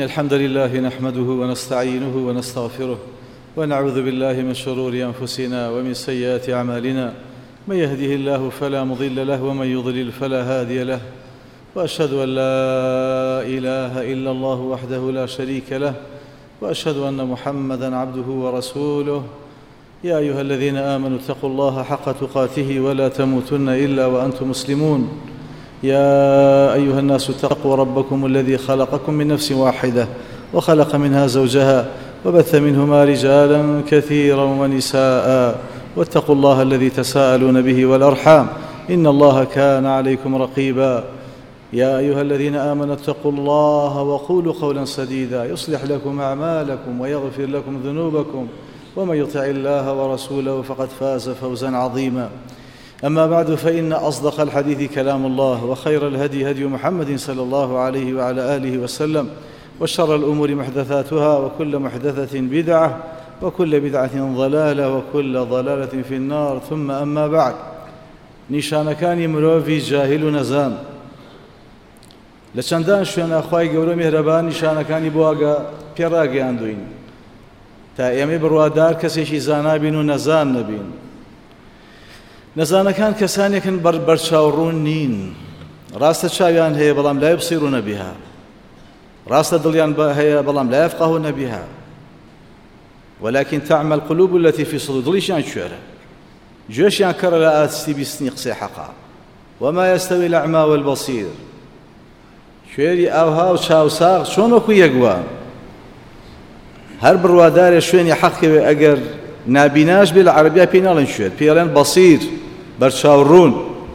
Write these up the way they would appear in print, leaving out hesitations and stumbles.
الحمد لله نحمده ونستعينه ونستغفره ونعوذ بالله من شرور أنفسنا ومن سيئات أعمالنا. من يهده الله فلا مضل له ومن يضلل فلا هادي له، وأشهد أن لا إله إلا الله وحده لا شريك له، وأشهد أن محمدًا عبده ورسوله. يا أيها الذين آمنوا اتقوا الله حق تقاته ولا تموتن إلا وأنتم مسلمون. يا أيها الناس اتقوا ربكم الذي خلقكم من نفس واحدة وخلق منها زوجها وبث منهما رجالا كثيرا ونساء، واتقوا الله الذي تساءلون به والأرحام إن الله كان عليكم رقيبا. يا أيها الذين آمنوا اتقوا الله وقولوا قولا سديدا يصلح لكم أعمالكم ويغفر لكم ذنوبكم، ومن يطع الله ورسوله فقد فاز فوزا عظيما. أما بعد، فإن أصدق الحديث كلام الله، وخير الهدي هدي محمد صلى الله عليه وعلى آله وسلم، وشر الأمور محدثاتها، وكل محدثة بدعة، وكل بدعة ضلالة، وكل ضلالة في النار. ثم أما بعد، نیشانەکانی مرۆڤی جاهل و نەزان لە چەندان شوێنە خوای گەورە میهرەبان نیشانەکانی بۆ پێڕاگەیاندوین تا ئێمە بڕوادار کەسێکی زانابین و نەزان نەبین. نەزانەکان کەسانێکن بەرچاوڕوون نین، ڕاستە چاویان هەیە بەڵام لا یبصرون بها، ڕاستە دڵیان هەیە بەڵام لا یفقهون بها، ولكن تعمى القلوب التي في صدور. دڵیشیان کوێرە، گوێشیان کەڕە لە ئاستی بیستنی قسەی حەقا. وما يستوي الأعمى والبصير. کوێری ئاوها و چاوساغ چۆن وەکو یەکوان، هەر بڕوادارێ شوێنی حەقێ ئەگەر نابیناش بێ لە عەرەبیا پێی ناڵێن شوێر، پێڵێن بەسیر، بەرچاوڕوون.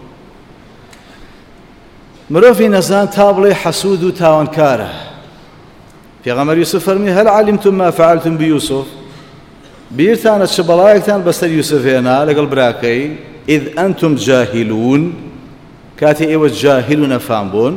مرۆڤی نەزان تا بڵێ حەسوود و تاوانکارە. پێغەمبەر یوسف فەرمی هەل عەلیمتم ما فعلتم بیوسف؟ بیرتانە چ بەڵایەکتان بەسەر یوسف هێنا لەگەڵ براکەی؟ ئیذ ئەنتم جاهلون، کاتی ئێوە جاهل و نەفام بوون.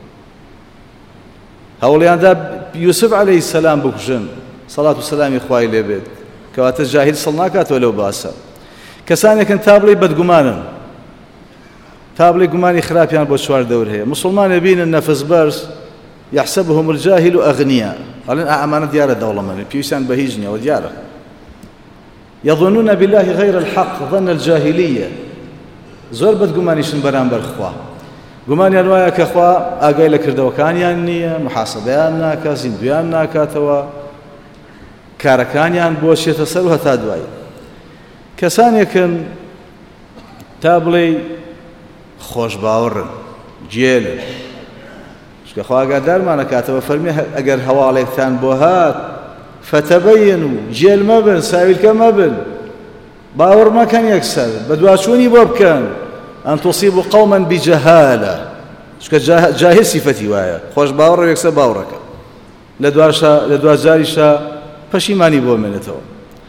هەوڵیاندا یوسف عەلەیهی سەلام بکوژن، سەڵات و سەلامی خوای لێ بێت، کەواتە جاهل سەڵ ناکاتەوە لەو باسە. کەسانێکن تا بڵێ بەدگومانن، تا بڵێ گومانی خراپیان بۆ چوار دەور هەیە. موسڵمانێ بینن نەفس بەرز یحسبهم الجاهل ئەغنیا، ئەڵێن ئەمانە دیارە دەوڵەمەندن، پێویستیان بە هیچ نییە، دیارە. يظنون بالله غير الحق ظن الجاهلية. زۆر بەدگومانیشن بەرامبەر خوا، گومانیان وایە کە خوا ئاگای لە کردەوەکانیان نییە، محاسەبەیان ناکات، زیندویان ناکاتەوە، کارەکانیان بۆ چێتە سەر و هەتا دوای. کەسانێکن تا بڵێ خۆشباوەڕن، جێلن، چکە خوا ئاگادارمانەکاتەوە فەرمی ئەگەر هەواڵێکتان بۆ هات فەتەبەین و جێل مەبن، ساویلکە مەبن، باوەڕ مەکەن یەکسەر، بە دواچوونی بۆ بکەن. ئەن توصیبوا قەومەن بجەهالە، چکە جاهل سیفەتی وایە، خۆش باوەڕ یەکسەر باوەڕەکە، لە دوازاریشە پەشیمانی بۆ مێنێتەوە.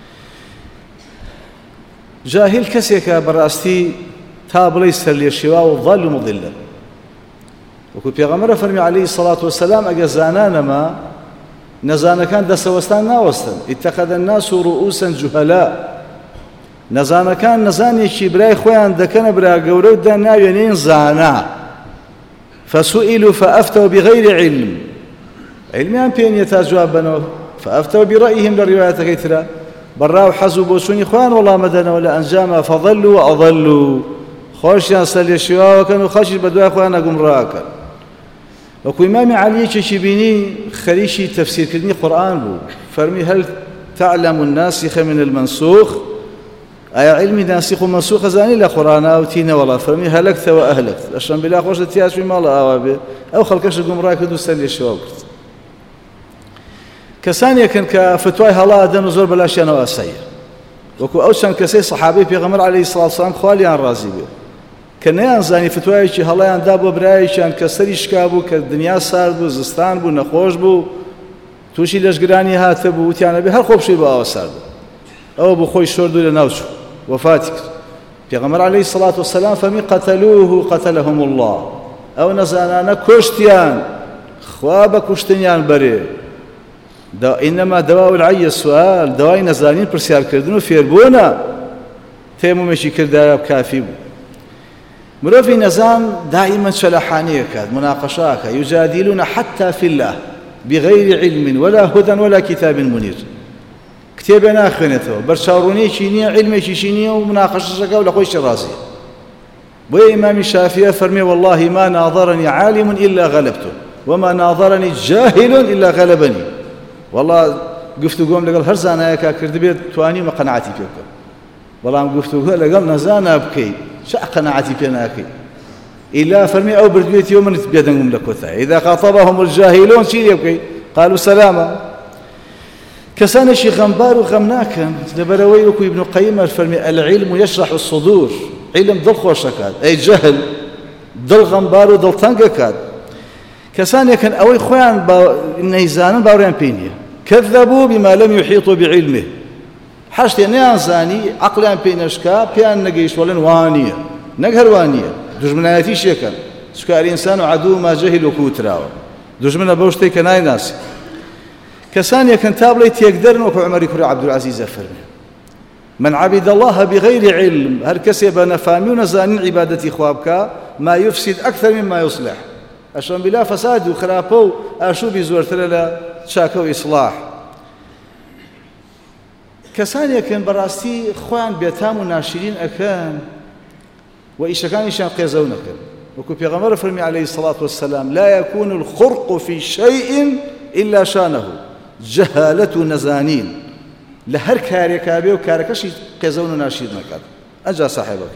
جاهل کەسێکە بەڕاستی تا بڵێ سەرلێشێوا و ضال و مضلە. وەکو پێغەمبەر فەرمی عەلەیهی سەڵات وەسەلام ئەگەر زانانەما نەزانەکان دەسەوەستان ناوەستن. اتخذ الناس رؤوسا جهلاء. نەزانەکان نەزانێکی برای خۆیان دەکەنە برا گەورە و ناوێنین زانا. فسئلوا فأفتوا بغير علم. علمیان پێ نییە تا جواب بنەوە. فأفتوا برأيهم لە ڕیوایەتەکەی ترە، بەڕاو حەز و بۆچوونی خۆیان وەڵامەدەنەوە، لە ئەنجاما فەضەلوا وأضلوا. خۆشیان سەرلێشێواوەکەن و خەڵکیش بە دوای خۆیان گومڕاکەن. وەکو ئیمامی عەلیەکێکی بینی خەریکی تەفسیرکردنی قورئان بوو، فەرمی هەل تعلم الناسخ من المنسوخ؟ ئایا علمی ناسخ و منسوخ ئەزانی لە قورئانە؟ وتی نەوەڵا. فەرمی هەلەکتەوە ئەهلەکت. لە شەمبیلا خۆشە تیاچووی ماڵە ئاوا بێ، ئەو خەڵکەشە گومڕا کرد و سەرلێشێوا کرد. کەسانێکن کە فتوای هەڵا دەن و زۆر بەلاشیانەوە ئاساییە، وەکو ئەو چەند کەسەی سەحابەی پێغەمبەر عەلەیهی سەڵات وسەلام خوالیان ڕازی بێ، کە نەیانزانی فتوایەکی هەڵەیان دا بۆ برایەکیان کە سەری شکا بوو، کە دنیا سارد بوو، زستان بوو، نەخۆش بوو، تووشی لەشگرانی هاتە بوو، وتیانە بێ هەر خۆ بشووی بۆ ئاوە سارد بوو. ئەوە بوو خۆی شۆردوو لە ناوچوو، وەفاتی کرد. پێغەمبەر عەلەیهی سەڵات وسەلام فەرمی قەتەلوه قەتەلەهم الله. ئەو نەزانانە کوشتیان، خوا بە کوشتنیان بەرێ. ئینەما دەوا العەی السؤال، دەوای نەزانین پرسیارکردن و فێربوونە. تێمومێکی کردایە کافی بوو. مرۆڤی نەزان دائیمەن چەلەحانەیەکات، مناقەشاکە، یوجادیلونە حەتا فی الله، بغير علم ولا هدى ولا كتاب منير كتاب ناخنته برشاوروني شينية علمي شينية ومناقشة شكا ولا خوش راسي وإمام الشافعي فرمي والله ما ناظرني عالم إلا غلبته وما ناظرني جاهل إلا غلبني والله قفتو قوم لقل هرزانا يكا كردبيت تواني ما قناعتي بيك والله قفتو قوم لقل نزانا بكي شا قناعتي بيناكي إلا فرمي أو بردويت يوم نتبيدنهم لكوثا إذا خاطبهم الجاهلون شيء يبكي قالوا سلاما كسان شي غنبار وغمناكا لبروي وكو ابن قيم فرمي العلم يشرح الصدور علم ضل خوشكات أي جهل ضل غنبار وضل تنقكات كسان يكن أوي خوان نيزانا باوريان بينيا كذبوا بما لم يحيطوا بعلمه حشتي نيانزاني عقلان بينشكا بيان نقيش ولن وانية نقهر وانية دجمناياتي شيكا سكا الإنسان عدو ما جهل وكوتراو دجمنا بوشتي كناي ناسي كسان يكن تابلي تيقدرن وكو عمر كري عبد العزيز فرمي من عبد الله بغير علم هل كسب نفامي ونزانين عبادتي خوابك ما يفسد أكثر مما يصلح أشان بلا فساد وخرابو أشو بزورتر لا شاكو إصلاح كسان يكن براستي خوان بيتام وناشرين أكان وإيش كان إيشان قيزونك وكو بيغمر فرمي عليه الصلاة والسلام لا يكون الخرق في شيء إلا شانه جهالة نزانين لهر كاريكابي وكاركشي قيزون وناشرين أكاد أجا صاحبك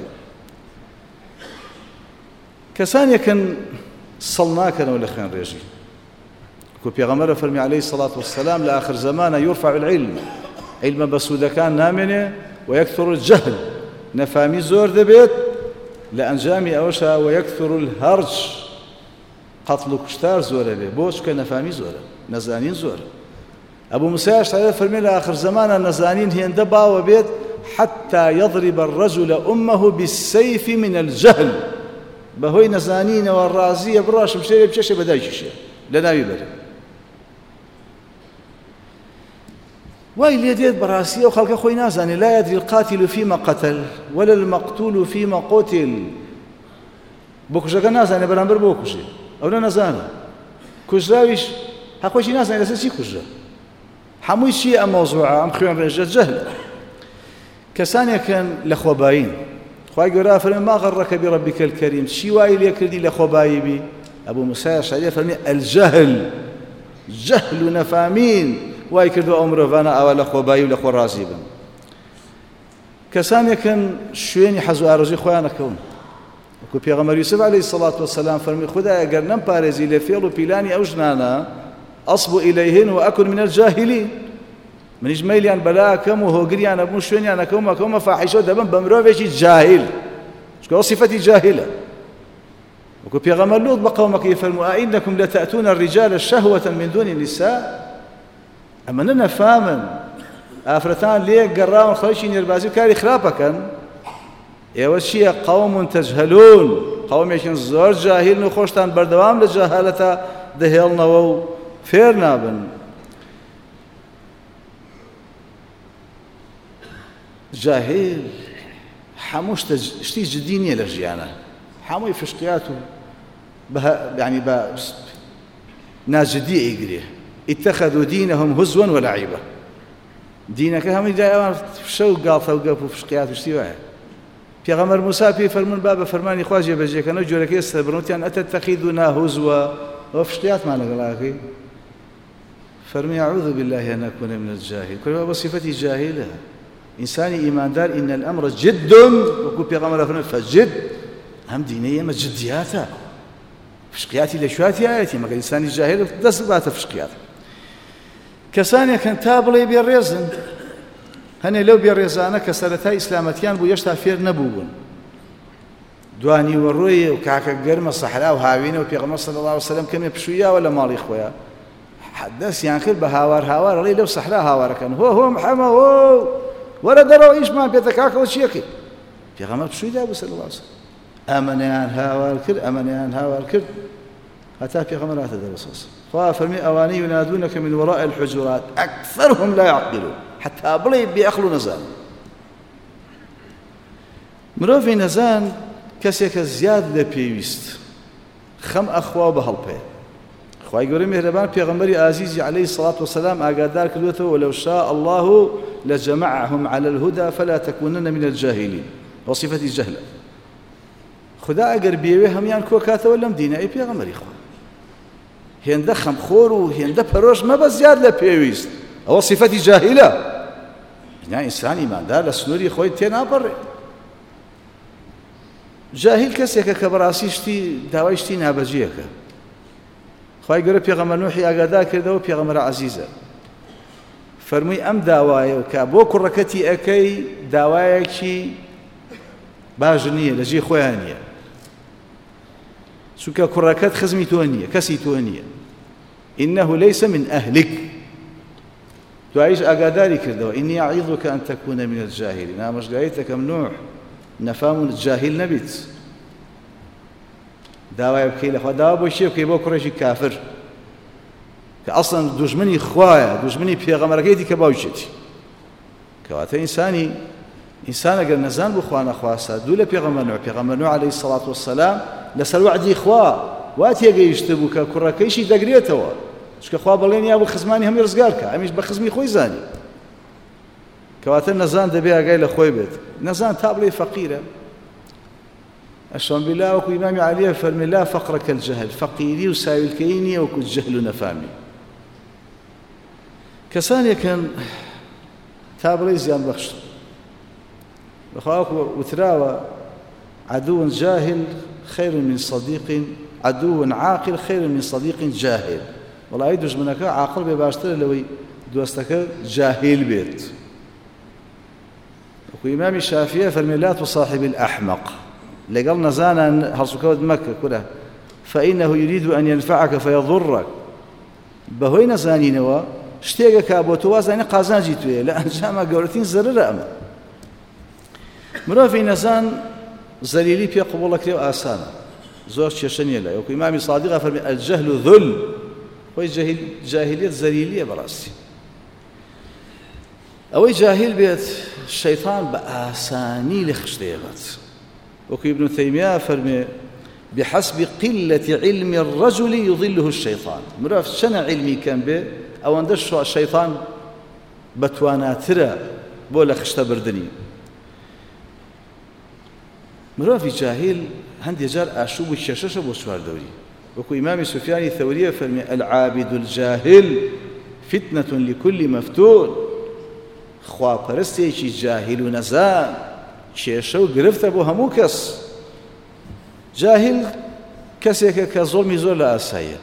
كسان يكن صلناكنا ولا خان ريجي كو بيغمر فرمي عليه الصلاة والسلام لآخر زمان يرفع العلم علم بسودة كان نامنه ويكثر الجهل نفامي زور دبيت لأنجامي أوشا ويكثر الهرج قتل كشتار زورة به بوش كنفامي زورة نزانين زورة أبو موسى الأشعري فرمي لآخر زمان النزانين هي اندبا وبيت حتى يضرب الرجل أمه بالسيف من الجهل بهوي نزانين والرازية براش مشيري بشيشة بدايشيشة لنا يبري واي اللي يديد براسية وخلق خوي نازاني لا يدري القاتل فيما قتل ولا المقتول فيما قتل بوكشا نازاني برامبر بوكشي أو لا نازانا كجراويش هاكوشي نازاني لسا شي كجرا حموي شيء موضوعة أم خوان رجال جهل كسانيا كان لخوباين خواهي قرأ فرمي ما غرك بربك الكريم شي واي اللي يكردي لخوباي بي أبو موسى الأشعري فرمي الجهل جهل نفامين واي كردو أمره فانا أولا خۆبایی و لە خۆ ڕازی بن کەسان یەکەن شوێنی حەز و ئارەزوی خۆیان ئەکەون وەکو پێغەمبەر یوسف عەلەیهی سەڵات وەسەلام فەرمی خودایە گەر نەمپارێزی لە فێڵ و پیلانی ئەو ژنانە ئەصب ئیلەیهن وأكن من الجاهلین منیش مەیلیان بەلا ئەکەم و هۆگریان ئەبوو شوێنیان ئەکەومە فاحیشە دەبن بە مرۆڤێکی جاهل چونکە ئەو صفەتی جاهلە وەکو پێغەمبەر لوط بە قەومەکەی فەرموو ئائینەکم لتأتون الرجال شهوة من دون النساء ئەمە نەفامن ئافرەتان لێک گەڕاون خەڵکی نێربازی و کاری خراپەکەن ئێوە چییە قەوم تەجهەلون قەومێکن زۆر جاهیلن و خۆشتان بەردەوام لە جەهالەتە دەهێڵنەوە و فێر نابن جاهیل هەموو شتی جدی نییە لە ژیانە هەمووی فشقیات و يعني بە ناجدی ئەیگرێ اتخذوا دينهم هزوا ولعبا دينك هم جاي شو قاطه وقف وفشقيات وشتيوها پیغمبر موسی پی فرمون باب فرمانی خواجه بجه کنه جورکی استبرنوتیان اتتخذنا هزوا وفشقيات ما نقلاكي فرمي اعوذ بالله ان اكون من الجاهل كل ما صفتي جاهله انسان ايمان دار ان الامر جد وكو پیغمبر فرمون فجد هم دينيه ما جدياتها فشقياتي لشواتي ايتي ما انسان جاهل دسبات فشقيات كسانيا كان تابلي بيريزن هني لو بيريزانا كسرتها اسلامتيان بو يشتا فير نبوون دواني وروي وكاكا قرمه صحراء وهاوينه وبيغمر صلى الله عليه وسلم كم يبشويا ولا مالي خويا حدث ينخل بهاوار هاوار لي لو صحراء هاوار كان هو محمد هو ولا دروا ايش ما بيتكاكا وشيكي بيغمر بشويا ابو صلى الله عليه وسلم امنيان هاوار كرد حتى في غمرات الرصاص ففرمي أواني ينادونك من وراء الحجرات أكثرهم لا يعقلون حتى بلي بيأخلوا نزان مروفي نزان كسيك زياد لبيويست خم أخوا بهالبي خوای گەورەی میهرەبان پێغەمبەری ئازیزی عەلەیهی سەڵات وسەلام ئاگادار کردوێتەوە ولو شاء الله لجمعهم على الهدى فلا تكونن من الجاهلين وصفة جهل خدا ئەگەر بێوێ هەمیان کۆ کاتەوە لەم دینە ئەی پێغەمبەری خوا هێندە خەمخۆر و هێندە پەرۆش مەبە زیاد لە پێویست ئەوە صفەتی جاهلە ئینسان ئیماندار لە سنووری خۆی تێناپەڕێ جاهل کەسێکە کە بەڕاستی داوای شتی نابەجێیەکە خوای گەورە پێغەمبەر نوحی ئاگادار کردەوە پێغەمبەر عەزیزە فەرمووی ئەم داوایە کە بۆ کوڕەکەتی ئەەکەی داوایەکی باش نییە لە جێ خۆیان نییە چونکە کوڕەکەت خزمی تۆ نییە کەسی تۆ نییە إنه ليس من أهلك دوایش ئاگاداری کردەوە إني أعظك أن تكون من الجاهلين ئامۆژگاریتەکەم نوح نەفام و جاهل نەبیت داوای بکەی لەخوا داوا بۆ شێ بکەی بۆ کوڕێکی کافر کە ئەسڵەن دوژمنی خوایە دوژمنی پێغەمبەرەکەیەتی کە باوکێتی کەواتە ئینسان ئەگەر نەزان بوو خوا نەخواسە دوو لە پێغەمبەر نوح عەلەیهی سەڵات وەسەلام لەسەر وعدی خوا وا تێگەیشتە بوو کە کوڕەکەیشی دەگرێتەوە چونکە خوا بەڵێن یا بوو خزمانی هەمی ڕزگار کە ئەمیش بە خزمی خۆی زانی کەواتە نەزان دەبێ ئاگای لە خۆی بێت نەزان تا بڵێ فەقیرە ئەشان بالله وەکو ئیمامی عەلیە فەرمێ لا فەقرە کەلجەهل فەقیری و ساویلکەیی نییە وەکو جەهل و نەفامی کەسانێکن تا بڵێ زیان بەخشن بەخوا وتراوە عدو جاهل خير من صديق عدو عاقل خير من صديق جاهل والله دژمنەکە عاقل بێ باشترە لەوەی دۆستەکە جاهل بێت وەکو ئیمامی شافعی فەرمێ لا تصاحب الأحمق لەگەڵ نەزانان هەڵسوکەوت مەکە کورە فإنه يريد أن ينفعك فيضرك بەهۆی نەزانینەوە شتێکە بۆ تۆ وازانە قازانجی توێ لە ئەنجامە گەورەترین زەررە ئەمە مرۆڤی نەزان زەلیلی پێ قبوڵەکرێ و ئاسانە زۆر کێشە نییە لای وەکو ئیمامی صادق فەرمێ الجهل ذل خۆی جاهلیت زەلیلیە بەڕاستی ئەوەی جاهل بێت شەیطان بە ئاسانی لێ خشتەیەبات وەکو ابن تەیمیە فەرمێ بحسب قلة علم الرجل يضله الشيطان مرۆڤ چەنە علمی کەم بێ ئەوەندە شەیطان بەتواناترە بۆ لە خشتە بردنی مرۆڤی جاهل هەندێک جار ئاشوب و کێشەشە بۆ چواردەوری وەکو ئیمامی سوفیانی ثەوریە فەرمێ العابد الجاهل فتنة لكل مفتون خواپەرستێکی جاهل و نەزان کێشە و گرفتە بۆ هەموو کەس جاهل کەسێکە کە زۆڵمی زۆر لە ئاساییە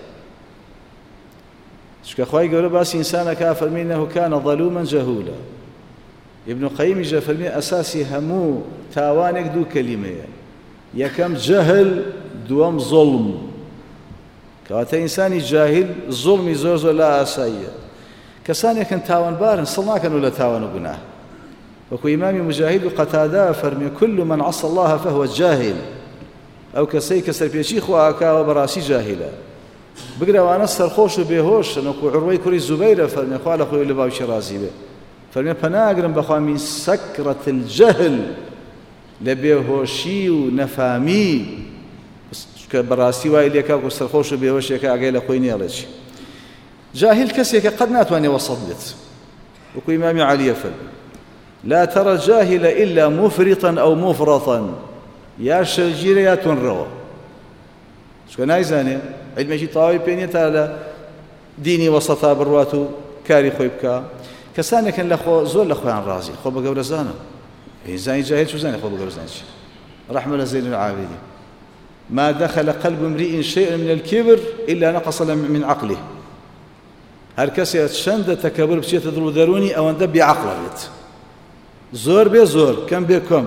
چونکە خوای گەورە باسی ئینسانەکە فەرمێ إنه كان ظلوما جهولا ابن القيم جا فەرمێ ئەساسی هەموو تاوانێک دوو کەلیمەیە یەکەم جەهل دووەم زۆڵم کەواتە ئینسانی جاهل زۆڵمی زۆر زۆر لە ئاساییە کەسانێکن تاوانبارن سڵ ناکەن و لە تاوان و گوناه وەکو ئیمامی مجاهید و قەتادا فەرمێ كل من عصى الله فهو جاهل ئەو کەسەی کە سەرپێچی خوا ئاکاوە بەڕاستی جاهلە بگرەوانە سەرخۆش و بێهۆشن وەکو عروەی کوڕی زوبەیرە فەرمێ خوا لە خۆی لە باوکی ڕازی بێ فەرمێ پەناگرم بەخوا من سەکرەت الجەهل لە بێهۆشی و نەفامی کە بەڕاستی وای لێکا و سەرخۆش و بێهۆشێکە ئاگای لە خۆی نێڵێکی جاهل کەسێکە قەت ناتوانێ وەسەط بێت وەکو ئیمامی عەلیە فەرمێ لا ترى الجاهل إلا مفرطا أو مفرطا يا شەرگیرە یا تۆنڕەوە چکە نایزانێ علمێکی تەواوی پێ نییە تا لە دینی وەسەتا بڕوات و کاری خۆی بکە کەسانێکن زۆر لە خۆیان ڕازی خۆ بە گەورە زانن زانی جاهل چ زانێ خۆ بە گەورە زانی چی رحمة الله زين العابدين ما دخل قلب امرئ شيء من الكبر إلا نقص من عقله هەر کەسێ چەندە تەکەبر بچێتە دڵ و دەرونی ئەوەندە بێعەقڵە بێت زۆر بێ زۆر کەم بێ کەم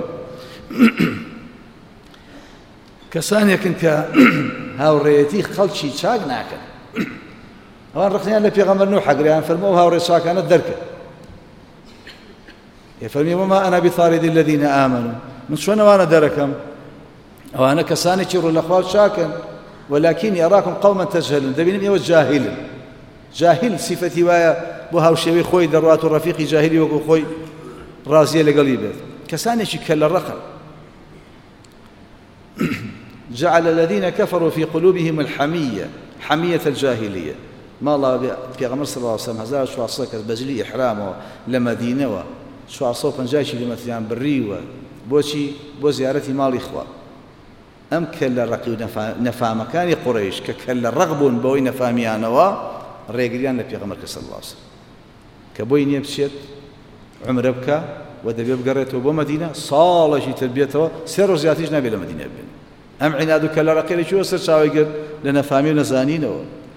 کەسانێکن کە هاوڕێیەتی خەڵکی چاک ناکەن ئەوان ڕقنیان لە پێغەمبەر نوح حەگریان فەرمووە ئەو هاوڕێ چاکانە دەرکە فەرمی وما أنا بطارد الذين آمنوا من چۆن ئەوانە دەرەکەم ئەوانە کەسانێکی ڕوو لە خوا چاکن ولكن يراكم قوما تجهلون دەبینم ئێوە جاهلن جاهل صفەتی وایە بۆ هاوشێوەی خۆی دەڕوات و ڕەفیقی جاهلی وەکو خۆی ڕازیە لەگەڵی بێت کەسانێکی کە لە ڕقن جعل الذين كفروا في قلوبهم الحمية حمية الجاهلية ما الله بيغمر صلى الله عليه وسلم هزار شو عصاك بجلي إحرامه لمدينة شو عصوب نجاشي لمثيان بريوة بوشي بو زيارتي مال إخوة أم كلا رقي نفا مكان قريش كلا رغب بوي نفاميانوا ريقريان نبي غمر صلى الله عليه وسلم كبوي نيبشت عمر بكا ودبي بقريته بو مدينة صالة تربيته سير زياتيش نبي لمدينة بين أم عنادو كلا رقي لشو سر شاويقر لنفامي نزانينه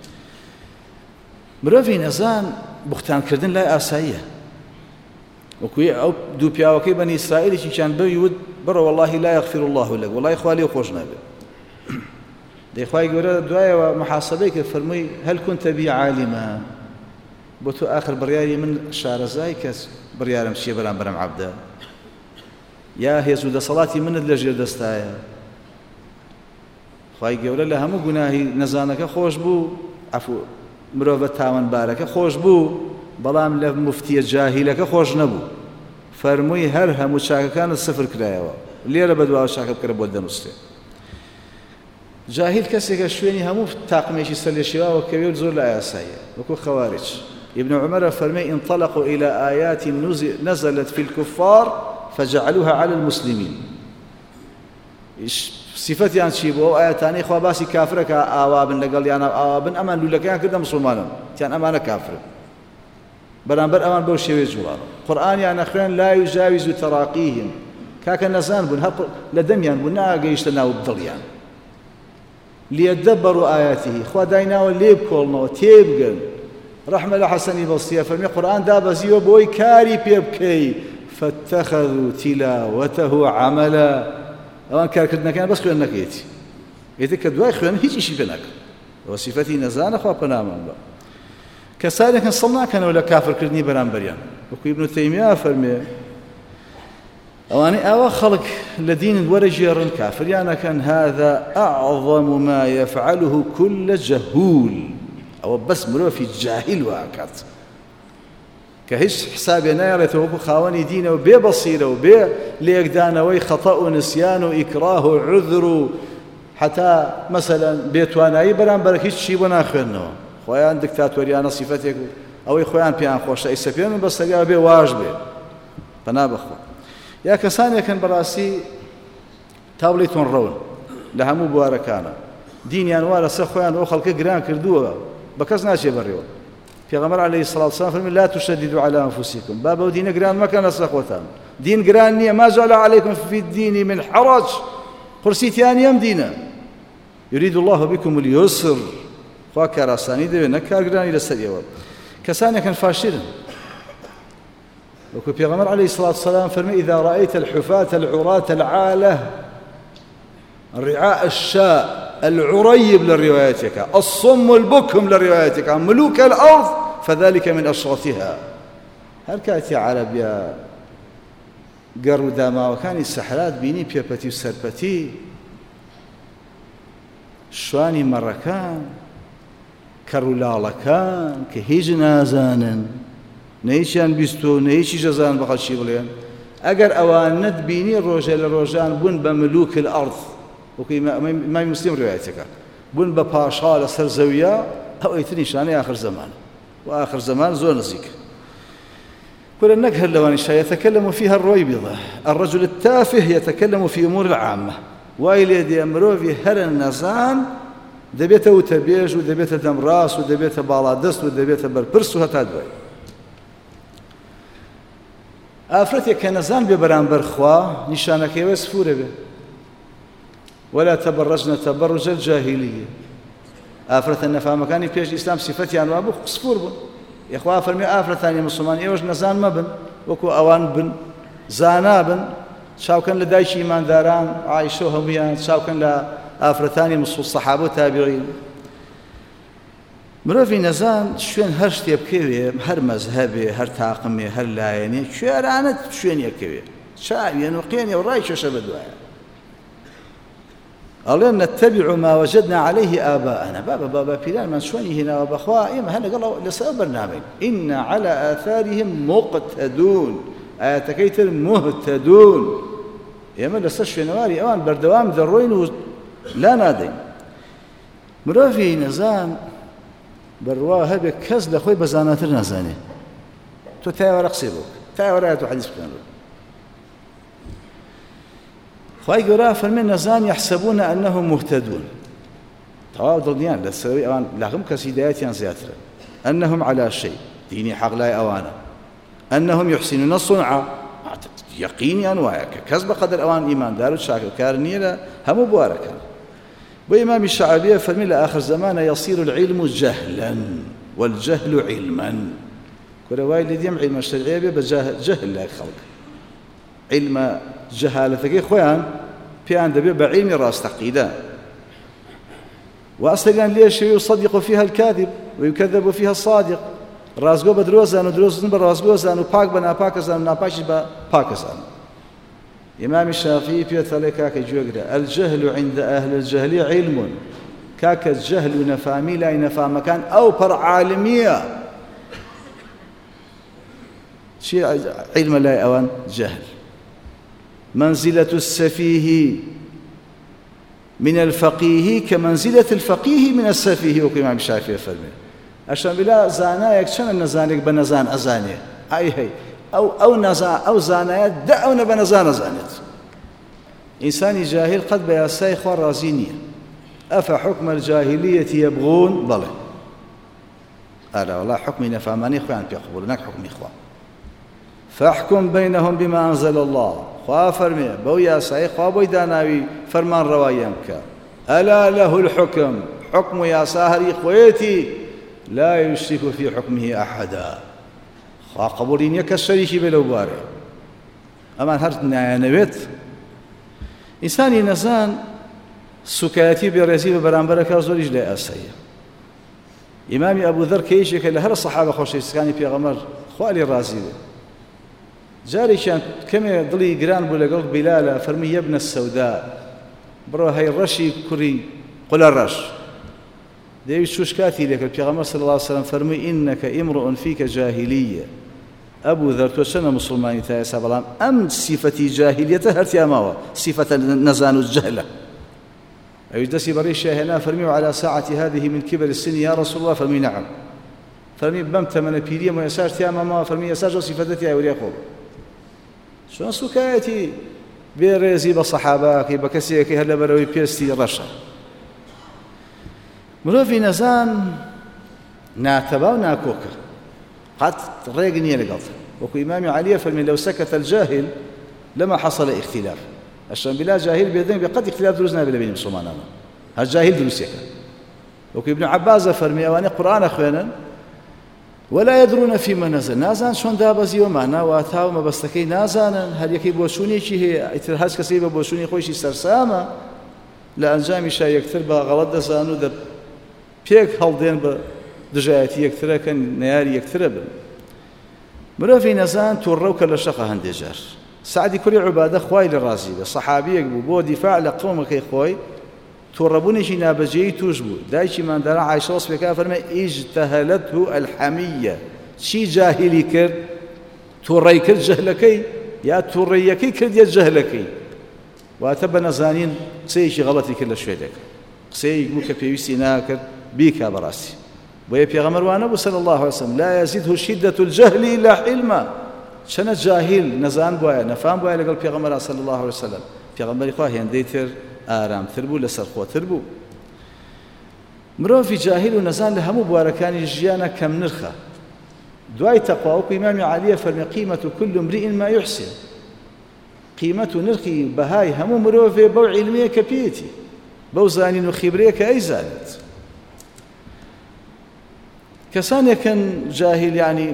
مرافي نزان بختان كردن لا آسائية وكوي أو دو بياوكي بني إسرائيل كان بيود برا والله لا يغفر الله لك والله إخوالي وخوشنا به دي إخوالي يقول دعاية ومحاسبيك فرمي هل كنت بي عالما بوتو آخر برياري من شارزاي كس بريارم شي برام عبدا يا هيزو دا صلاتي من اللجير دستايا إخوالي يقول لها مو قناهي نزانك خوش بو عفو مرۆڤە تاوانبارەکە خۆش بوو بەڵام لە مفتیە جاهیلەکە خۆش نەبوو فەرمووی هەر هەموو چاکەکانت سفر کرایەوە لێرە بەدواوە چاکە بکرە بۆ دەنووسێ جاهیل کەسێکە شوێنی هەموو تاقمێکی سەر لێ شێواوە کەوێت زۆر لە ئایاساییە وەکو خەوارج ابن عمر فەرمێ انطلقوا إلى آيات نزلت في الكفار فجعلوها على المسلمين صفتیان چی بۆ ئاەتانەی خوا باسی کافرەکە ئاوابن لەگەڵیان ئاوابن ئەمان لولەکەیان کردە مسلمانن تیان ئەمانە کافرن بەرامبەر ئەوان بەو شێوەیە جوڵاڕن قورئانیان ئەخوێن لا یجاوز تەراقیهم کاکە نەزان بوون هەر لە دەمیان بوون ناگەیشتە ناو دڵیان لیەدەبەروا ئایاتیه خوا دایناوە لێ بکۆڵنەوە تێبگەن ڕەحمە لە حەسەنی بەستیە فەرمێ قورئان دابەزیوە بۆی کاری پێ بکەی فاتەخەذوا تیلاوەتەه عەمەلا ئەوان کارکردنەکان بەس خوێن نەکەیەتی ئێتر کە دوای خوێن هیچ ئیشی پێ ناکەن ئەوە سیفەتی نەزانە خوا پەنامان بە کەسانێکن سەڵ ناکەنەوە لە کافرکردنی بەرامبەریان وەکو ئیبن تەیمیە فەرمێ ئەوانەی ئاوا خەڵک لە دین وەرەژێڕن کافریانەکەن هذا أعظم ما يفعله كل جهول ئەوە بەس مرۆڤی جاهیل واکات کە هیچ حسابێ نایڵێتەوە وەکو خاوەنی دینە و بێ بەسیرە و بێ لێکدانەوەی خەتە و نسیان و ئیکراه و عذر و حتا مەسەلەن بێتوانایی بەرامبەر هیچ چی بۆ ناخوێننەوە خۆیان دکتاتۆریانە سیفەتێک و ئەوەی خۆیان پێیان خۆشە ئیسە پێ من بەستەریاوە بێ واژ بێ پەنا بەخوا یا کەسانێکن بەڕاستی تاوڵی تۆنڕەون لە هەموو بوارەکانە دینیان وا لەسەر خۆیان ئەو خەڵکە گران کردووە بە کەس ناچێ بەڕێوە پیغمبر علیه الصلاة والسلام فرمی لا تشددوا على أنفسكم بابا دين جران ما كان أسرقوتان دين جران نية ما جعل عليكم في الدين من حرج قرسيتيان يم دينا يريد الله بكم اليسر فاكر أساني ده نكار جران إلى السرية كسانة كان فاشلا وكو پیغمبر عليه الصلاة والسلام فرمي إذا رأيت الحفاة العراة العالة الرعاء الشاء العريب لروايتك الصم البكم لروايتك ملوك الأرض فذلك من أشرفها هل كاتي عربيا قروا داما وكان السحرات بيني بيبتي وسربتي شواني مركان كرولالكان كهيج نازانا نيشان بيستو نيشي جزان بخل شيبلين أجر أوانت بيني روجا لروجان بن بملوك الأرض وكي ما مسلم روايتك بن بباشا لسر زويا أو يتنشاني آخر زمان وآخر زمان زور نزيك كل النكهة اللوانشة يتكلم فيها الرويبضة الرجل التافه يتكلم في أمور العامة وايل يدي أمره في هر النزان دبيته وتبيج ودبيته دمراس ودبيته بالادست ودبيته بربرس وهتادوي آفرتي كنزان ببران برخوا نشانك يوسفور به ولا تبرجنا تبرج الجاهلية آفرة النفا مكاني بيج الإسلام صفتي عن وابو صفور بن يا أخوة فرمي آفرة ثانية مسلمان إيوش نزان ما بن وكو أوان بن زانا بن شاو كان لدايش إيمان داران عايشو هميان شاو كان لآفرة ثانية مسلم الصحابة والتابعين مرۆڤی نەزان شوێن هەر شتێ بکەوێ هەر مەزهەبێ هەر تاقمێ هەر لایەنێ کوێرانت شوێنێکەوێ چاویە نوقێنێ و ڕای کێشە بەدوایە ئەڵێن نەتەبیع ما وجدنا عليه آباءنا بابا پیرانمان شوێنی هێناوە بەخوا ئێمە هەر لەگەڵ لەسەر بەرنامەین إن على آثارهم مقتدون ئاەتەکەی تر مهتدون ئێمە لەسەر شوێنەواری ئەوان بەردەوام دەڕۆین و لا نادەین مرۆڤی نەزان بەڕوا هەبێ کەس لە خۆی بەزاناتر نازانێ تۆ تایوەرە قسێ بۆ تایوەرە تۆ حەدیث بکەن خی گەورە فەرمێ نەزان یحسەبون ئەنەهم مهتدون تەواو دڵنیان لە سەرەوەی ئەوان لە هەموو کەس هیدایەتیان زیاترە ئەنەهم عەلا شەی دینی حەق لای ئەوانە ئەنەهم یحسینون صنعا یەقینیان وایە کە کەس بەقەدر ئەوان ئیماندار و چاکەکار نییە لە هەموو بوارەکان بۆ ئیمامی شەعبیە فەرمی لە ئاخر زەمانە یەصیر العلم جەهلا والجهل علما کورە وای لێ دێم عیلمە شەرعیە بێ بە جەهل لای خەڵک علمە جەهالەتەکەی خۆیان پێیان دەبێت بە عیلمی ڕاستەقیدە وأصلًا ليش يصدق فيها الكاذب ويكذب فيها الصادق رازقو بدروزان ودروزن برازقوزان وباك بنا باكزان ناباش باكزان إمام الشافعي في ثلاثة كجوجرة الجهل عند أهل الجهل علم كاك الجهل نفامي لا ينفع مكان أو بر عالمية شيء علم لا أوان جهل منزلة السفيه من الفقيه كمنزلة الفقيه من السفيه وكما الشافعي فرمي عشان بلا زانايك شنو النزانيك بنزان أزانية هي أو زانايات دعونا بنزان أزانيت إنسان جاهل قد بياساي خوار رازينية أفحكم الجاهلية يبغون ضله ألا والله حكمي نفهماني خوان بيقبلونك حكمي خوان فاحكم بينهم بما أنزل الله خوا فرمي بو ياساي خوا بو داناوي فرمان روايانك ألا له الحكم حكم يا ساهري خويتي لا يشرك في حكمه أحدا خوا قبولين يكسريش بلو باري أما هرتنا نويت إنساني نزان سكاتي برزي ببرانبركا زوريج لا أسايا إمامي أبو ذر كيشك لهر الصحابة خوشي سكاني بيغمر خوالي رازي جاري كان كما ضلي جران بولا بلال فرمي يا ابن السوداء برو هاي الرشي كري قل الرش ديوي شوشكاتي لك البيغمبر صلى الله عليه وسلم فرمي إنك امرؤ فيك جاهلية أبو ذر توسنا مسلماني تايا سابلام أم صفتي جاهلية هرتي أماوة صفة نزان الجهلة أيش دسي بريشة هنا فرمي على ساعة هذه من كبر السن يا رسول الله فرمي نعم فرمي بمت من بيريا ما يسار تيا ماما فرمي يسار صفتي أولياء قول شلون سكايتي بيرزي بصحاباك بكسيك هلا بروي بيستي رشا مرۆڤی نەزان ناتەبا و ناکۆکە قەت ڕێگ نییە لەگەڵ وەکو ئیمامی عەلیە فەرمی لەو سەکەتە الجاهل لەما حەصەلە اختلاف ئەشان بلا جاهل بێدەنگ بێ قەت اختلاف دروست نابێت لە بینی مسڵمانانە هەر جاهل دروستێکە وەکو ابن عەباسە فەرمی ئەوانەی قورئانە خوێنن ولا يدرون فيما نزل نازان شلون دابەزی و مانا واتا و مەبەستەکەی نازانن هەر یەکەی بۆچوونێکی هەیە ئیتر هەر کەسێک بە بۆچوونی خۆیشی سەرسامە لە ئەنجامیشا یەکتر بە غەڵەت دەزان و پێک هەڵدێن بە دژایەتی یەکترەکەن نەیاری یەکترە بن مرۆڤی نەزان تووڕە و کە لە شەقە هەندێک جار سعدی کوڕی عوبادە خوای لە ڕازی بە سەحابیەک بوو بۆ دیفاع لە قەومەکەی خۆی تووڕەبوونێکی نابەجێیی توش بوو دایکی ماندارە عایشە وەسفێکا فەرمێ ئیجتەهەلەتهو ئەلحەمیە چی جاهیلی کرد تووڕەی کرد جەهلەکەی یا تووڕەیەکەی کردیە جەهلەکەی واتە بە نەزانین قسەیەکی غەڵەتی کرد لە شوێنێک قسەیەک بوو کە پێویستی ناکرد بیکا بەڕاستی بۆیە پێغەمبەر وانە بوو صلی الله علیه وسلم لا يزيده شدة الجهل إلا علما چەنە جاهیل نەزان بووایە نەفام بووایە لەگەڵ پێغەمبەر صلی الله علیه وسلم پێغەمبەری خوا هێندەی تر ئارامتر بوو لەسەرخۆتر بوو مرۆڤی جاهیل و نەزان لە هەموو بوارەکانی ژیانە کەم نرخە دوای تەقوا وەکو ئیمامی عەلیە فەرمێ قیمەت كل امرئ ما يحسن قیمەت و نرخی بەهای هەموو مرۆڤێ بەو عیلمیە کە پێیەتی بەو زانین و خیبرەیە کە ئەیزانێت کەسانێکن جاهیل یعنی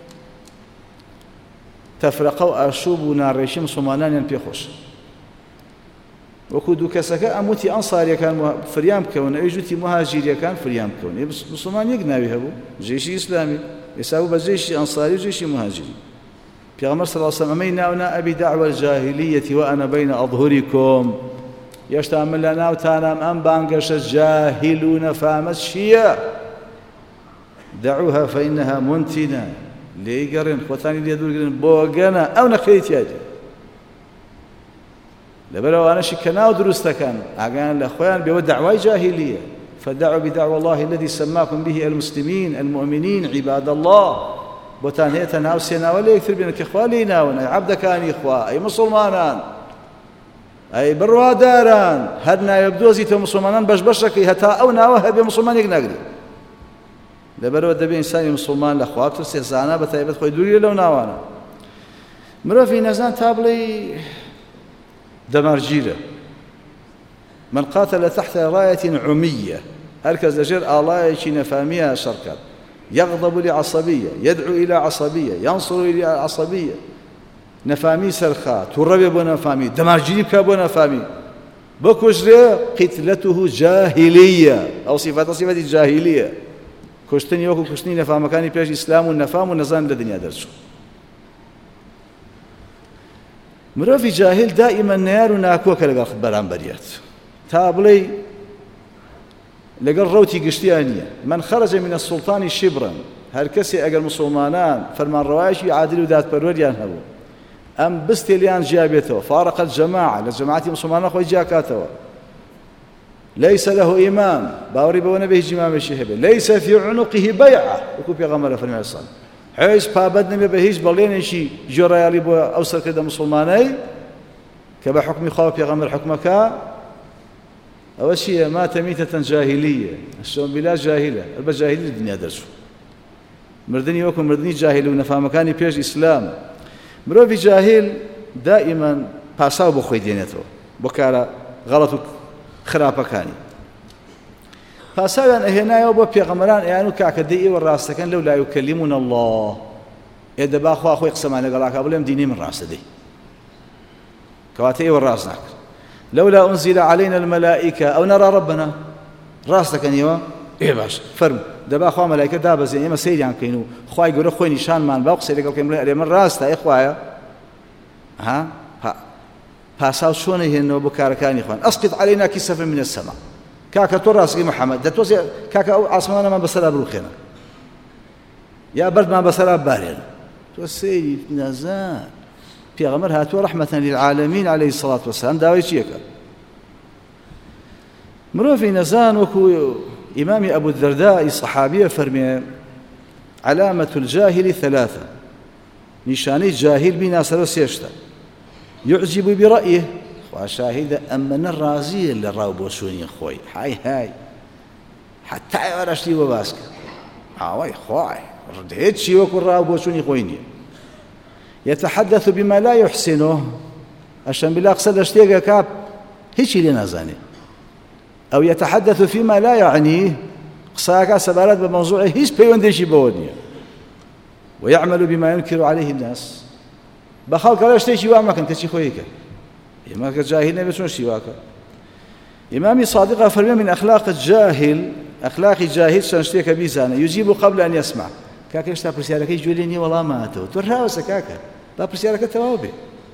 تەفرەقە و ئاشوب و ناڕێژی مسڵمانانیان پێخۆشە وەکو دوو کەسەکە ئەموتی ئەنساریەکان فریام بکەون ئەویش وتی مهاجیریەکان فریام بکەون مسڵمان یەک ناوی هەبوو جێشی ئیسلامی ئێستا بوو بە جێشی ئەنساری و جێشی مهاجری پێغەمبەر صلی الله علیه وسلم ئەمەی ناونا ئەبی دعوە الجاهلیەتی وأنا بین ئەظهرکم یەشتا من لە ناوتانم ئەم بانگەشە جاهیل و نەفامەت چییە دعوها فإنها منتنة ليقرن خوتاني لي دوورگرن بۆگەنە ئەو نەخەیتیاجی لەبەرەوە ئانەشی کەناو دروستەکەن ئاگایان لە خۆیان بێوە دەعوای جاهیلیە فدعوا بدعوى الله الذي سماكم به المسلمين المؤمنين عباد الله بوتان هي تناو سينا ولا يكثر بينك إخوالينا وأي عبد كان إخوة أي مسلمانان أي برواداران هرنا يبدوزي تو مسلمانان بشكي هتا أو ناوه بمسلمان يقنقري لبرو دبي إنسان مسلمان لأخوات ترسي زانا بتايبت خوي دوري لو ناوانا مرو في نزان تابلي دمارجيرة من قاتل تحت راية عمية هركز لجر آلاء نفاميها شركات يغضب لعصبية يدعو إلى عصبية ينصر إلى عصبية نفامي سرخات والربي بو نفامي دمارجيري بكابو نفامي بكشري قتلته جاهلية أو صفة جاهلية كشتني وكو كشتني نفام مكاني بيش إسلام والنفام والنظام لدنيا درسو مرافي جاهل دائما نيار وناكوك لقى خبران بريات تابلي لقى الروتي قشتيانية من خرج من السلطان شبرا هالكسي أقل مسلمانان فرمان روايش يعادلوا ذات بروريان هبو أم بستيليان جابته فارق الجماعة لجماعة مسلمان خوي جاكاته ليس له إمام باوري بونا به جمام الشهبة ليس في عنقه بيعة وكوبي غمرة في المعصان حيث بابدنا بهيج بلين شي جريالي بو أوسر كده مسلماني كبا حكم خواب غمر حكمك أول شيء مات ميتة جاهلية الشون بلا جاهلة البا جاهلية الدنيا درسو مردني وكم مردني جاهل ونفهمكاني بيج إسلام مروفي جاهل دائما باساو بخوي دينيتو بكارا غلط خرابكاني باساوان اهنايا وبو بيغمران يعني كاكدي والراستكن لو لا يكلمون الله اذا باخو اخوي قسم على قلاك ابلم ديني من راس دي كواتي والراسك لولا انزل علينا الملائكه او نرى ربنا راستكن يوا ايه باش فرم دابا اخوا ملائكه دابا زي ما سيدي عن كينو خويا يقولوا خويا نشان مان باقص لك كم من راسته اخوايا ها باساو شلون هي بكاركاني اخوان اسقط علينا كسفا من السماء كاكا تراسي محمد ده توزي كاكا عاصمنا ما بسلا بروخنا يا برد ما بسلا بارين تو سيدي نزان بيغمر هاتوا رحمه للعالمين عليه الصلاه والسلام داوي شيكا مروفي نزان وكو إمام أبو الدرداء صحابية فرمي علامة الجاهل ثلاثة نشاني جاهل بنا سيشتا يعجب برأيه وشاهد أمن الرازي اللي راو بوشوني خوي هاي حتى يورشتي وباسك هاي خوي رديت شي وكل راو بوشوني خويني يتحدث بما لا يحسنه عشان بالله قصد اشتيقى كاب هيك اللي نازاني أو يتحدث فيما لا يعنيه قصاكا سبالات بموضوعه هيش بيونديشي بودنيا ويعمل بما ينكر عليه الناس بخلق لا شيء وما كنت شي خويك ما كجاهلنا بشون شيواك إمامي صادقة فرمي من أخلاق الجاهل أخلاق الجاهل شنشتيك بيزانه يجيب قبل أن يسمع كاكا يشتا برسيالك يجوليني والله ماتوا ترهاوس كاكا لا برسيالك التوابي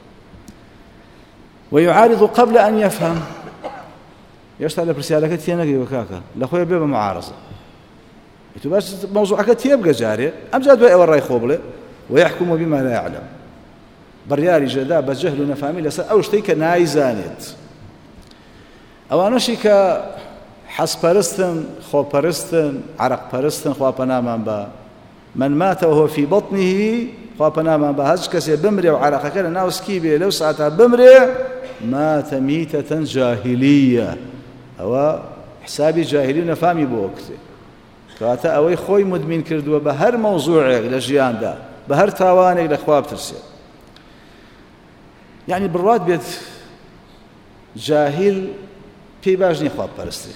ويعارض قبل أن يفهم يشتغل برسالك تينك وكاكا لأخويا بيبا معارضة يتباش موضوعك تيبقى جاري أم جاد بقى وراي خوبله ويحكم بما لا يعلم برياري جدا بجهل نفامي لسا أو شتيك نايزانيت أو أنشيك حس برستن خو برستن عرق برستن خو بنامان با من مات وهو في بطنه خو بنامان با هج كسي بمري وعرق كلا ناوس كيبي لو ساعتها بمري مات ميتة جاهلية أو حسابي جاهلين فامي بوقتي كاتا أوي خوي مدمن كردوا بهر موضوعك لجيان دا بهر تاوانك لأخواب ترسل يعني برواد بيت جاهل في باجني خواب برستي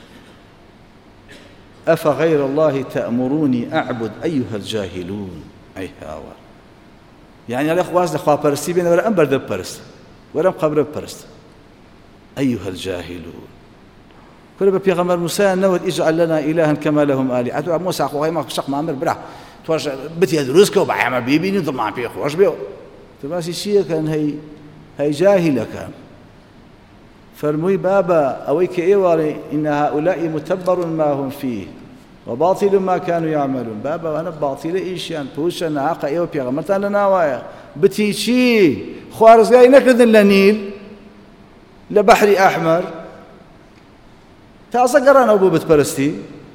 أفغير الله تأمروني أعبد أيها الجاهلون أي هاوا يعني الأخواز لأخواب برستي بين ولا أمبر دب برست ولا قبر برست أيها الجاهلون كل بيغمر موسى نود اجعل لنا إلها كما لهم آلهة موسى أخوه ما شق ما أمر برا توش بتي هدروسك وبعيا ما بيبيني ضمع بيه خوش بيه تباسي شيء كان هي جاهلة كان فرموي بابا أويك إيواري إن هؤلاء متبر ما هم فيه وباطل ما كانوا يعملون بابا وأنا باطل إيشان بوشا نعاقا إيو بيغمر تانا ناوايا بتي شيء خوارزقاي نكردن لنيل لبحر أحمر تازە گەڕانەوە بۆ بتپەرستی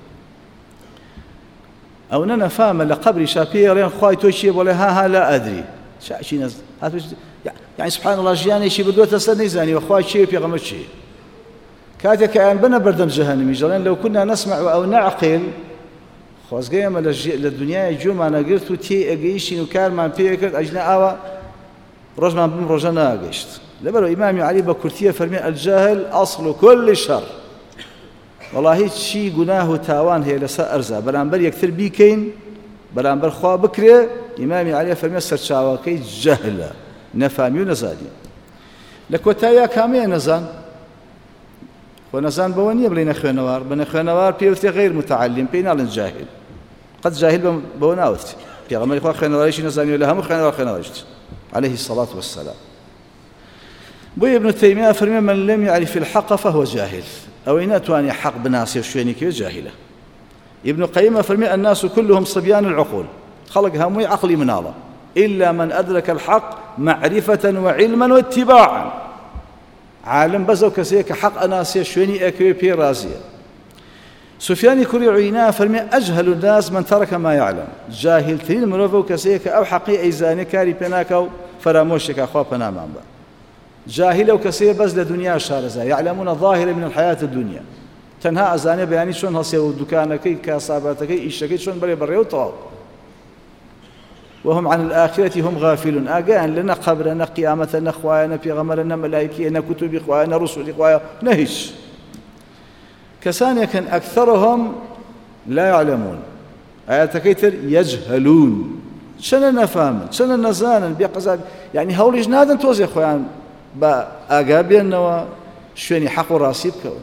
ئەو نەفامە لە قبری شاپێڕێن خوای تۆ چییە بۆڵێ ها لا ئەدری شاچی نەز يعني سبحان الله ژیانێکی بردووەتە سەر نەیزانیوە خوای چییە پێغەمبەر چییە کاتێک کە ئەیان بنە بەردەم جەهەنەمی ژەڵێن لەو كنا نسمع أو نعقل خۆزگەی ئەمە لە دنیای گوێمانەگرت و تێ ئەگەیشتین و کارمان پێ کرد ئەجنە ئاوە ڕۆژمان بم ڕۆژە ناگەیشت لەبەرەوە ئیمامی عەلی بە کورتیە فەرمێ الجاهل أصل كل شر والله چی گوناه و تاوان هەیە لەسەر ئەرزە بەرامبەر یەکتر بیکەین بەرامبەر خوا بکرێ ئیمامی عەلی فەرمێ سەرچاوەکەی جەهلە نەفامی و نەزانی لە کۆتاییە کامەیە نەزان خۆ نەزان بەوە نییە بڵێ نەخوێنەوار بە نەخوێنەوار پێوتێ غیر متعلم پێی ناڵێن جاهل قەت جاهل بەوە ناوتێ پێغەمبەری خوا خوێنەواریشی نەزانیوە لە هەموو خوێنەوار خوێنەواریشت عليه الصلاة والسلام بۆ ابن تيمية فەرمێ من لم يعرف الحق فهو جاهل ئەوەی ناتوانێ حەق بناسێ شوێنی کەوێ جاهلە ابن قيم فەرمێ الناس كلهم صبيان العقول خەڵک هەمووی عەقڵی مناڵە إلا من أدرك الحق معرفة وعلما واتباعا عالم بەزەو کەسەیە کە حەق ئەناسێ شوێنی ئەکەوێ پێی رازیە سفیانی کوڕی عوینا فەرمێ ئەجهل الناس من ترك ما يعلم جاهلترین مرۆڤ ئەو کەسەیە کە ئەو حەقی ئەیزانێ کاری پێ ناکا و فەرامۆشێکا خوا پەنامان بە جاهل ئەو کەسەیە بەس لە دنیا شارەزا يعلمون ظاهرا من الحياة الدنيا تەنها ئەزانێ بەیانی چۆن هەڵسێ و دوکانەکەی کاساباتەکەی ئیشەکەی چۆن بەرێ بەڕێ و تەواو وهم عن الآخرة هم غافلون أجان لنا قبر نا قيامة نا خوايا نا بيغمر نا ملائكة نا كتب خوايا نا رسل خوايا نهش كسان كان أكثرهم لا يعلمون آيات كيتر يجهلون شنو نفهم شنو نزان بيقزا يعني هول جنادن توزي خويا با أجابين نوا شوني حق راسيب كون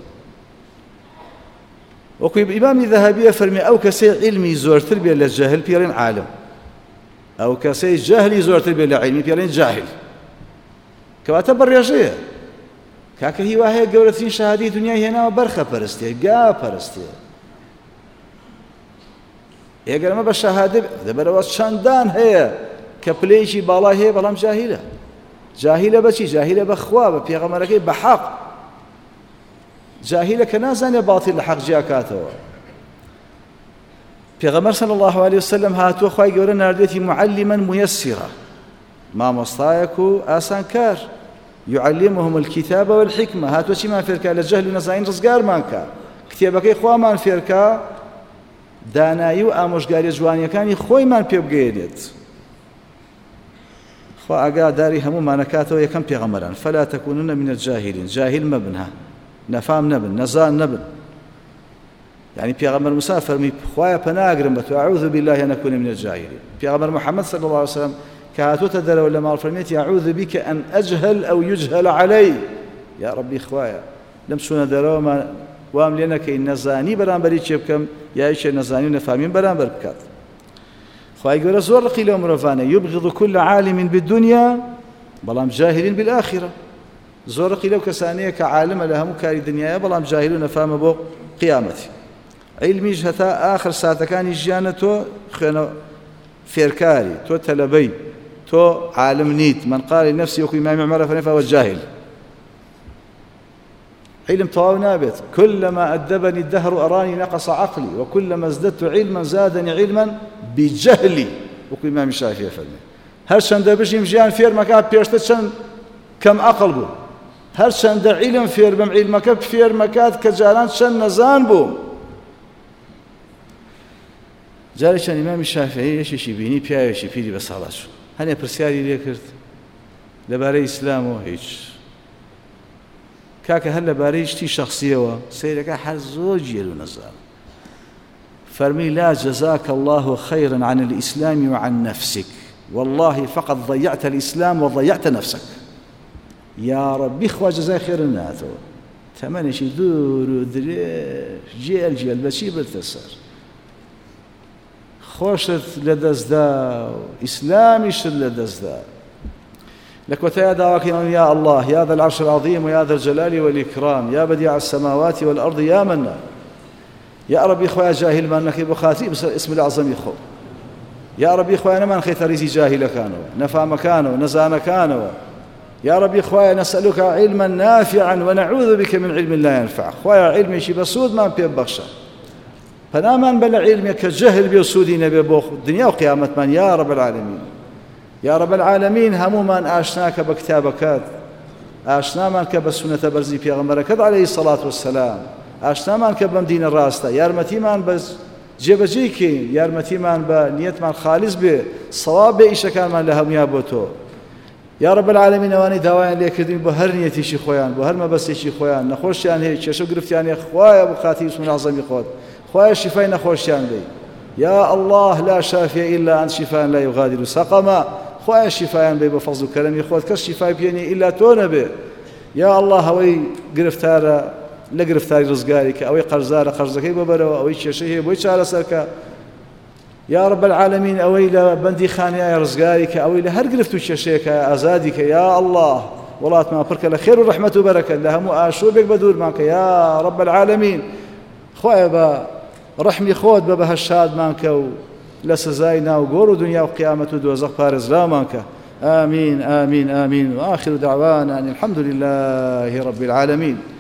وكيب إمام ذهبية فرمي أو كسي علمي زور تربية للجاهل بيرين عالم أو كسي جاهلي زور تربية لعلمي بيرين جاهل كواتا برياجية كاكا هي واهي قولتين شهادي دنيا هنا برخة برستي قا برستي يقول ما بالشهادة دبروا شاندان هي كبليشي بالا هي بلام جاهلة جاهلة بشي جاهلة بخوا بيغمرك بحق جاهلة كنازان باطل لحق جاكاته پیغمبر صلى الله عليه وسلم هاتو خوای گەورە ناردێتی معلما ميسرا ما مستایکو آسان کار يعلمهم الكتاب والحكمة هاتو چیمان فێرکا لە جەهل و نەزانی ڕزگارمان کە کتێبەکەی خوامان فێرکا دانایی و ئامۆژگاری جوانیەکانی خۆیمان پێ بگەێنێت خوا ئاگاداری هەموومانەکاتەوە یەکەم پێغەمبەران فلا تكونن من الجاهلين جاهل مەبن نەفام نەبن نەزان نەبن يعني پیغمبر موسی فرمی خوایا پناگرم بتو اعوذ بالله ان اكون من الجاهلين پیغمبر محمد صلى الله عليه وسلم كهاتو تدر ولا ما فرميت اعوذ بك ان اجهل او يجهل علي يا ربي خوایا لم شون درو ما وام لنا كي نزاني برانبري چبكم يا ايش نزاني نفهمين برانبر بكات خواي غير زور قيل مرفانه يبغض كل عالم بالدنيا بلام جاهل بالاخره زور قيل كسانيه كعالم لهم كاري الدنيا بلام جاهلون فهم بو قيامتي علمي هتا آخر ساعتكاني جيانا تو خينا فيركاري تو تلبي تو عالم نيت من قال لنفسي وكو إمام عمر فهو الجاهل علم طواو نابت كلما أدبني الدهر أراني نقص عقلي وكلما ازددت علما زادني علما بجهلي وكو إمام الشافعي فرمي هر شند بجيم جيان فير مكان بيرشتشن كم عقل بو هر شند علم فير بم علمك فير مكان كجالان شن نزان بو جارێکیان ئیمامی شافعی یەکێکی بینی پیاوێکی پیری بەساڵات شو هەنێ پرسیاری لێ کرد لەبارەی ئیسلام و هیچ کاکە هەر لەبارەی شتی شەخسیەوە سەیرەکە هەر زۆر جێل و نەزان فەرمی لا جزاك الله خيرا عن الإسلام وعن نفسك والله فقط ضيعت الإسلام وضيعت نفسك يا ربي خوا جزای خێر ناتەوە تەمەنێکی دوور و درێژ جێل جێل بەچی بردە سەر خوشت لدزدا إسلاميش لدزدا لك وتيا دعوك يا الله يا ذا العرش العظيم ويا ذا الجلال والإكرام يا بديع السماوات والأرض يا منا يا ربي خويا جاهل ما أنك بخاتي اسم الأعظم يخو يا ربي خويا أنا ما نخيت ريزي جاهل كانوا نفهم كانوا نزان كانوا يا ربي خوايا نسألك علما نافعا ونعوذ بك من علم لا ينفع. خوايا علمي شي بسود ما بيبخشا فنامان بلا علمك كجهل بيسودي نبي بوخ الدنيا وقيامة من يا رب العالمين. يا رب العالمين همومان آشناك بكتابكات آشنامان كبسنة برزي پیغمبركت عليه الصلاة والسلام آشنامان كبمدين الراسته يارمتيمان بس جێبەجێکەین یارمەتیمان بە نیەتمان خالص بێ سەواب بێ ئیشەکانمان لە هەموویا بۆ تۆ یا رب العالمین. ئەوانەی داوایان لێکردین بۆ هەر نیەتیشی خۆیان بۆ هەر مەبەستێکی خۆیان نەخۆشیان هەیە کێشە و گرفتیان هەیە خوایە بۆ خاتی اسم العەظەمی خۆت خوایە شیفای نەخۆشیان بێ یا الله لا شافی إلا أنت شفاء لا يغادر سقما خوایە شیفایان بێ بە فەزل و کەرەمی خۆت کەس شیفای پێنی ئیلا تۆ نەبێ یا الله ئەوەی گرفتارە لە گرفتاری ڕزگاری کە ئەوەی قەرزارە قەرزەکەی ببەرەوە ئەوەی کێشەی هەیە بۆی چارەسەرکە یا رب العالمین ئەوەی لە بەندی خانیایە ڕزگاری کە ئەوەی لە هەر گرفت و کێشەیەکە ئازادی کە یا الله وڵاتمان پڕکە لە خێر و ڕەحمەت و بەرەکەت لە هەموو ئاشۆبێک بە دوورمان کە یا رب العالمین خوایە بە ڕەحمی خۆت بە بەهەشت شادمان کە و لە سزای ناو گۆڕ و دنیا و قیامەت و دۆزەخ پارێزرامان کە آمين آمين آمين وآخر دعوانا أن الحمد لله رب العالمين.